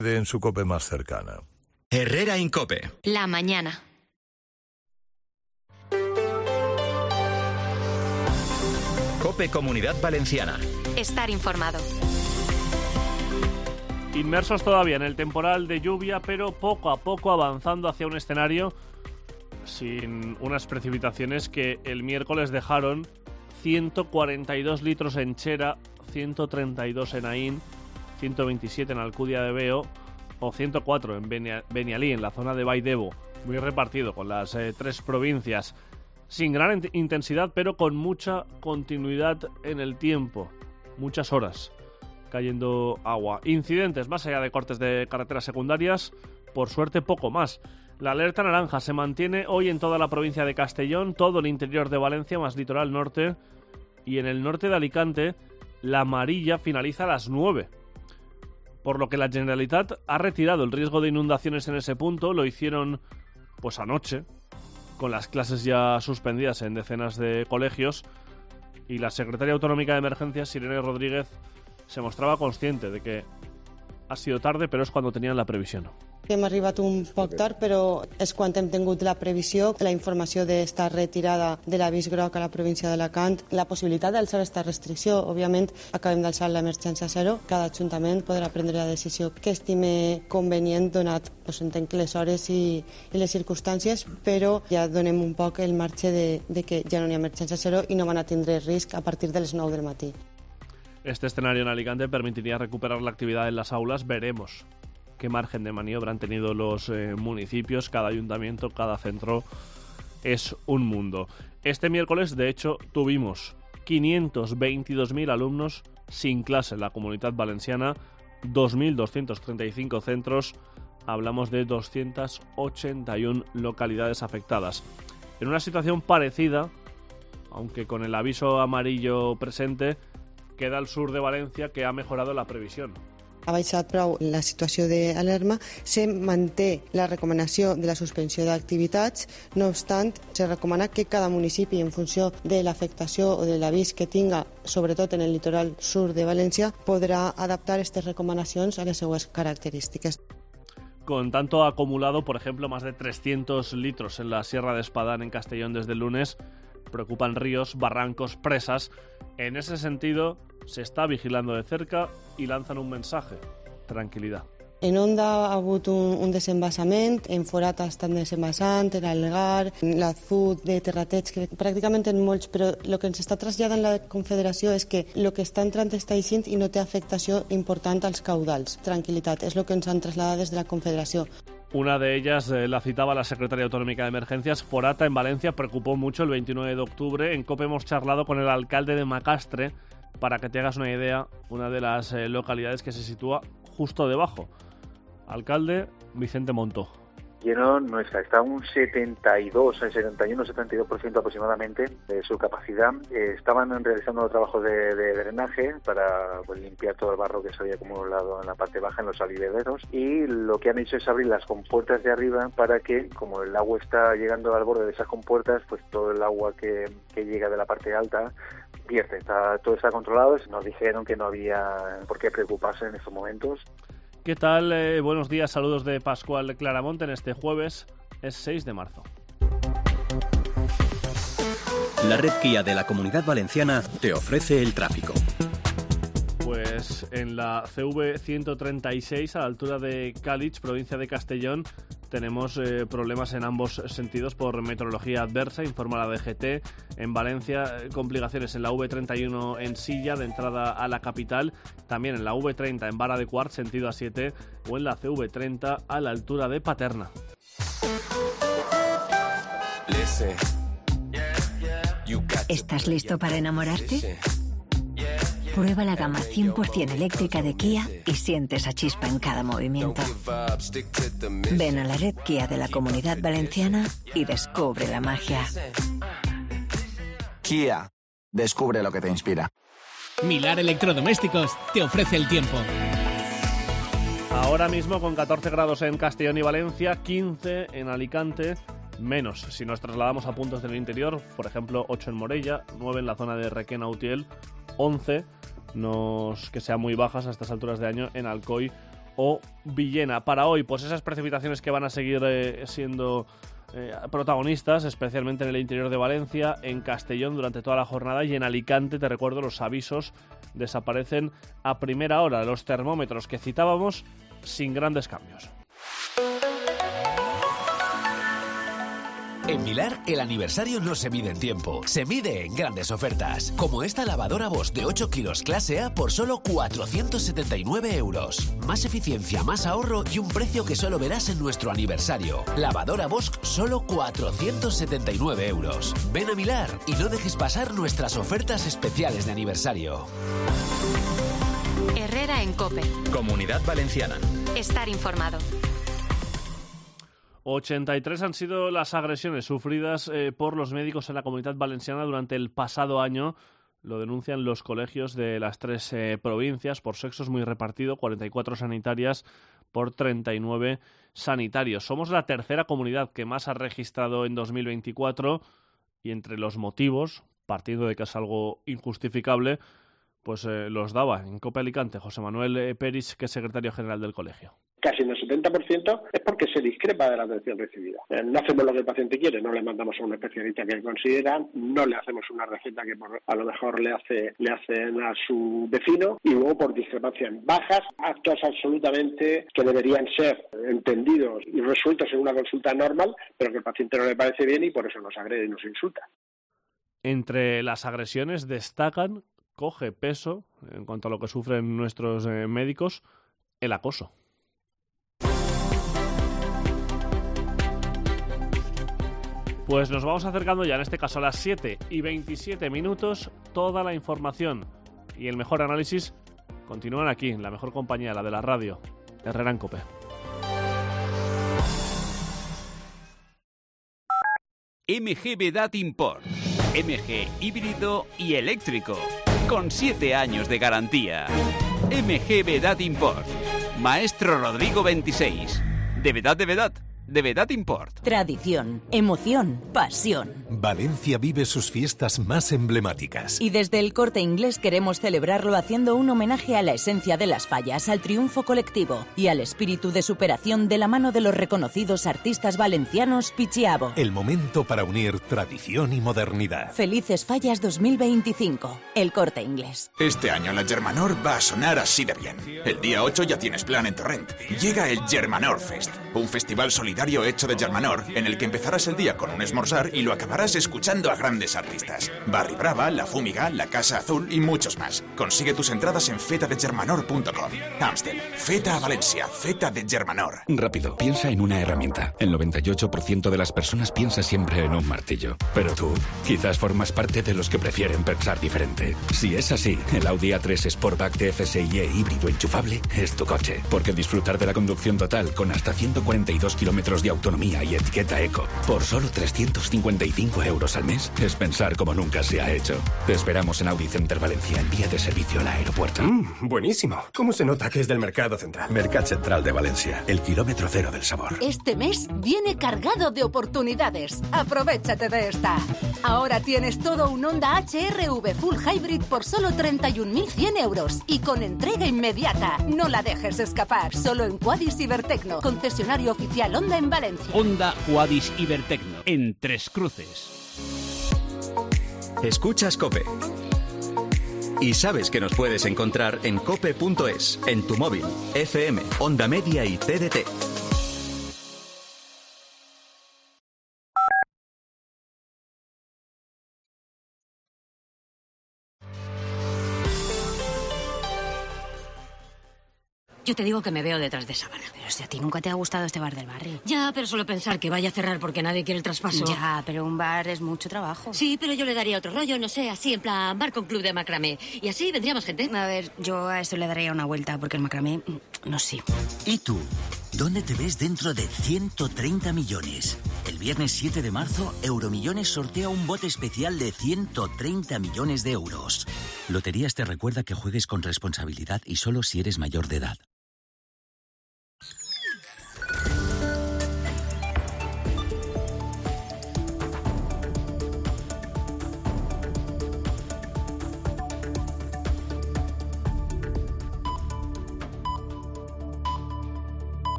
En su COPE más cercana. Herrera Incope. La mañana. COPE Comunidad Valenciana. Estar informado. Inmersos todavía en el temporal de lluvia, pero poco a poco avanzando hacia un escenario sin unas precipitaciones que el miércoles dejaron 142 litros en Chera, 132 en Aín, 127 en Alcudia de Veo o 104 en Benialí, en la zona de Baidebo, muy repartido con las tres provincias, sin gran intensidad pero con mucha continuidad en el tiempo, muchas horas cayendo agua. Incidentes más allá de cortes de carreteras secundarias, por suerte poco más. La alerta naranja se mantiene hoy en toda la provincia de Castellón, todo el interior de Valencia más litoral norte, y en el norte de Alicante la amarilla finaliza a las 9. Por lo que la Generalitat ha retirado el riesgo de inundaciones en ese punto. Lo hicieron pues anoche, con las clases ya suspendidas en decenas de colegios, y la secretaria autonómica de Emergencias, Irene Rodríguez, se mostraba consciente de que ha sido tarde, però és quan tenien la previsió. Hem arribat un poc tard, però és quan hem tingut la previsió, la informació d'esta retirada de l'avís groc a la província d'Alacant, la possibilitat d'alçar aquesta restricció. Òbviament, acabem d'alçar l'emergència zero. Cada ajuntament podrà prendre la decisió que estime convenient, donat, entenc, les hores i les circumstàncies, però ja donem un poc el marge de que ja no hi ha emergència zero i no van a tindre risc a partir de les 9 del matí. Este escenario en Alicante permitiría recuperar la actividad en las aulas. Veremos qué margen de maniobra han tenido los municipios. Cada ayuntamiento, cada centro es un mundo. Este miércoles, de hecho, tuvimos 522.000 alumnos sin clase en la Comunidad Valenciana, 2.235 centros, hablamos de 281 localidades afectadas. En una situación parecida, aunque con el aviso amarillo presente, queda el sur de Valencia, que ha mejorado la previsión. Ha baixat prou la situació d'alarma, se manté la recomanació de la suspensió d'activitats, no obstant, se recomana que cada municipi, en funció de l'afectació o de l'avís que tinga, sobretot en el litoral sur de València, podrà adaptar aquestes recomanacions a les seues característiques. Con tanto acumulado, por ejemplo, más de 300 litros en la Sierra de Espadán, en Castellón, desde el lunes, preocupan ríos, barrancos, presas. En ese sentido, se está vigilando de cerca y lanzan un mensaje: tranquilidad. En Onda ha hagut un desembassament, en Forat estan desembassant, en Algar, en l'Azud de Terrateig, que pràcticament en molts, però el que ens està traslladant la Confederació és que el que està entrant està eixint i no té afectació important als caudals. Tranquilitat, és el que ens han traslladat des de la Confederació. Una de ellas la citaba la secretaria autonómica de Emergencias. Forata, en Valencia, preocupó mucho el 29 de octubre. En COPE hemos charlado con el alcalde de Macastre, para que te hagas una idea, una de las localidades que se sitúa justo debajo. Alcalde Vicente Montó. Lleno no está un 71-72% aproximadamente de su capacidad. Estaban realizando trabajos de drenaje para limpiar todo el barro que se había acumulado en la parte baja, en los salivederos, y lo que han hecho es abrir las compuertas de arriba para que, como el agua está llegando al borde de esas compuertas, pues todo el agua que llega de la parte alta vierte. Todo está controlado. Nos dijeron que no había por qué preocuparse en estos momentos. ¿Qué tal? Buenos días, saludos de Pascual Claramonte en este jueves, es 6 de marzo. La red Kia de la Comunidad Valenciana te ofrece el tráfico. Pues en la CV 136, a la altura de Cálich, provincia de Castellón, tenemos problemas en ambos sentidos por meteorología adversa, informa la DGT. En Valencia, complicaciones en la V31 en Silla, de entrada a la capital. También en la V30 en Vara de Quart, sentido A7. O en la CV30 a la altura de Paterna. ¿Estás listo para enamorarte? Prueba la gama 100% eléctrica de Kia y siente esa chispa en cada movimiento. Ven a la red Kia de la Comunidad Valenciana y descubre la magia. Kia, descubre lo que te inspira. Milar Electrodomésticos te ofrece el tiempo. Ahora mismo con 14 grados en Castellón y Valencia, 15 en Alicante, menos si nos trasladamos a puntos del interior, por ejemplo 8 en Morella, 9 en la zona de Requena-Utiel, 11, que sean muy bajas a estas alturas de año, en Alcoy o Villena. Para hoy, pues esas precipitaciones que van a seguir siendo protagonistas, especialmente en el interior de Valencia, en Castellón durante toda la jornada, y en Alicante, te recuerdo, los avisos desaparecen a primera hora. Los termómetros que citábamos sin grandes cambios. En Milar, el aniversario no se mide en tiempo, se mide en grandes ofertas. Como esta lavadora Bosch de 8 kilos clase A por solo 479 euros. Más eficiencia, más ahorro y un precio que solo verás en nuestro aniversario. Lavadora Bosch, solo 479 euros. Ven a Milar y no dejes pasar nuestras ofertas especiales de aniversario. Herrera en COPE. Comunidad Valenciana. Estar informado. 83 han sido las agresiones sufridas por los médicos en la Comunidad Valenciana durante el pasado año. Lo denuncian los colegios de las 3 provincias, por sexos muy repartido, 44 sanitarias por 39 sanitarios. Somos la tercera comunidad que más ha registrado en 2024 y entre los motivos, partiendo de que es algo injustificable, pues los daba en COPE Alicante José Manuel Peris, que es secretario general del colegio. Casi en el 70% es porque se discrepa de la atención recibida. No hacemos lo que el paciente quiere, no le mandamos a un especialista que considera, no le hacemos una receta que a lo mejor le hacen a su vecino, y luego por discrepancia en bajas, actos absolutamente que deberían ser entendidos y resueltos en una consulta normal, pero que al paciente no le parece bien y por eso nos agrede y nos insulta. Entre las agresiones destacan, coge peso, en cuanto a lo que sufren nuestros médicos, el acoso. Pues nos vamos acercando ya, en este caso a las 7:27. Toda la información y el mejor análisis continúan aquí, en la mejor compañía, la de la radio, Herrera en COPE. MG Vedat Import. MG híbrido y eléctrico. Con 7 años de garantía. MG Vedat Import. Maestro Rodrigo 26. De Vedat. De Vedat Import. Tradición, emoción, pasión. Valencia vive sus fiestas más emblemáticas. Y desde el Corte Inglés queremos celebrarlo haciendo un homenaje a la esencia de las fallas, al triunfo colectivo y al espíritu de superación de la mano de los reconocidos artistas valencianos Pichiabo. El momento para unir tradición y modernidad. Felices Fallas 2025. El Corte Inglés. Este año la Germanor va a sonar así de bien. El día 8 ya tienes plan en Torrent. Llega el Germanor Fest, un festival solidario hecho de Germanor, en el que empezarás el día con un esmorzar y lo acabarás escuchando a grandes artistas. Barry Brava, La Fúmiga, La Casa Azul y muchos más. Consigue tus entradas en fetadegermanor.com. Amstel, Feta a Valencia, Feta de Germanor. Rápido, piensa en una herramienta. El 98% de las personas piensa siempre en un martillo. Pero tú, quizás formas parte de los que prefieren pensar diferente. Si es así, el Audi A3 Sportback TFSIe híbrido enchufable es tu coche. Porque disfrutar de la conducción total con hasta 142 kilómetros de autonomía y etiqueta eco por solo 355 euros al mes es pensar como nunca se ha hecho. Te esperamos en Audi Center Valencia, en vía de servicio al aeropuerto. Buenísimo. ¿Cómo se nota que es del Mercado Central? Mercat Central de Valencia, el kilómetro cero del sabor. Este mes viene cargado de oportunidades. Aprovechate de esta. Ahora tienes todo un Honda HR-V Full Hybrid por solo 31.100 euros y con entrega inmediata. No la dejes escapar. Solo en Quadis Ibertecno, concesionario oficial Honda en Valencia. Honda Quadis Ibertecno, en Tres Cruces. Escuchas COPE. Y sabes que nos puedes encontrar en cope.es, en tu móvil, FM, Onda Media y TDT. Yo te digo que me veo detrás de Sábana. Pero si a ti nunca te ha gustado este bar del barrio. Ya, pero solo pensar que vaya a cerrar porque nadie quiere el traspaso. Ya, pero un bar es mucho trabajo. Sí, pero yo le daría otro rollo, no sé, así en plan bar con club de macramé. Y así vendría más gente. A ver, yo a esto le daría una vuelta porque el macramé, no sé. ¿Y tú? ¿Dónde te ves dentro de 130 millones? El viernes 7 de marzo, Euromillones sortea un bote especial de 130 millones de euros. Loterías te recuerda que juegues con responsabilidad y solo si eres mayor de edad.